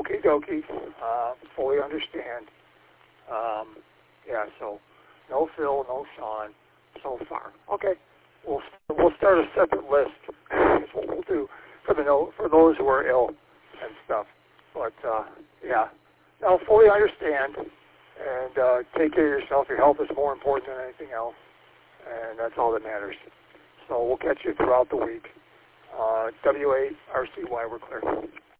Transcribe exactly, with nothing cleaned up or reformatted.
okie dokie. Uh, fully understand. Um, yeah, so no Phil, no Sean so far. Okay, we'll we'll start a separate list. That's what we'll do for the no, for those who are ill and stuff. But uh, yeah, no, fully understand. And uh, take care of yourself. Your health is more important than anything else, and that's all that matters. So we'll catch you throughout the week. Uh, W A R C Y, we're clear.